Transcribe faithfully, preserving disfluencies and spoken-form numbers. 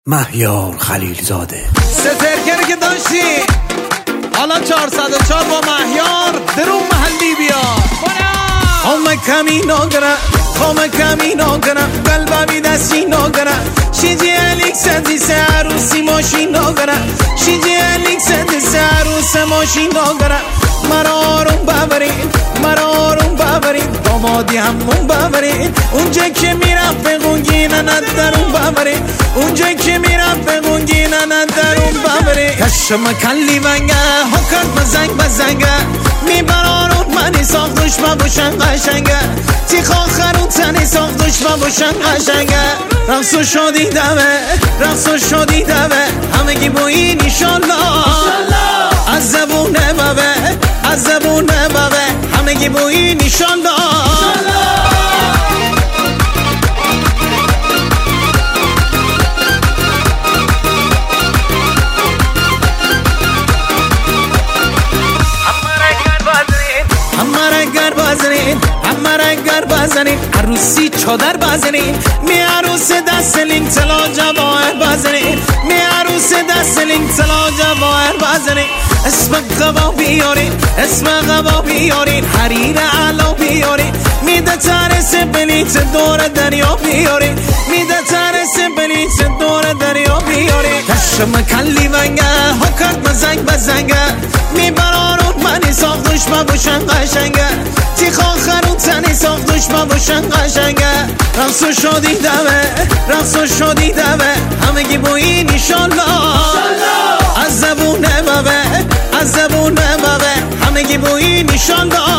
مهیار خلیلزاده سترکری که داشتی حالا چهارصد و چهار با مهیار درون محلی بیا خامه کمی ناگره خامه کمی ناگره قلبمی دستی ناگره شیجی الیک سندی سه عروسی ماشین ناگره شیجی الیک سندی سه عروس ماشین ناگره مرا آروم ببرین مرا آروم ببرین دامادی همون ببرین اونجا که میرم بگونگینه ندارون ببرین اونجا که میرم بگونگینه ندارون ببرین کشم کلی ونگه ها کرد بزنگ بزنگه میبرارون منی ساخت دشمن باشن قشنگه تیخ آخرون تنی ساخت دشمن باشن قشنگه رقص و شادی دوه رقص و شادی دوه همگی با این ایشالله از زبونه بابه از زبونه بابه همگی با این ایشالله همه رنگر بزنین عروسی چادر بزنین می عروس دست لینک تلا جواهر بزنین می عروس دست لینک تلا جواهر بزنین اسم قبا بیارین اسم قبا بیارین حریر علا بیارین میده ترس بلیت دور دریا بیارین میده ترس بلیت دور دریا بیارین کشم کلی ونگه ها کرد بزنگ بزنگه میبرارون منی ساخت دشمن باشن قشنگه تیخ آخرون تنی ساخت دشمن باشن قشنگه رقص و شادی دوه رقص و شادی دوه همگی با این ایشالله از زبونه بابه از زبونه بابه همگی با این ایشالله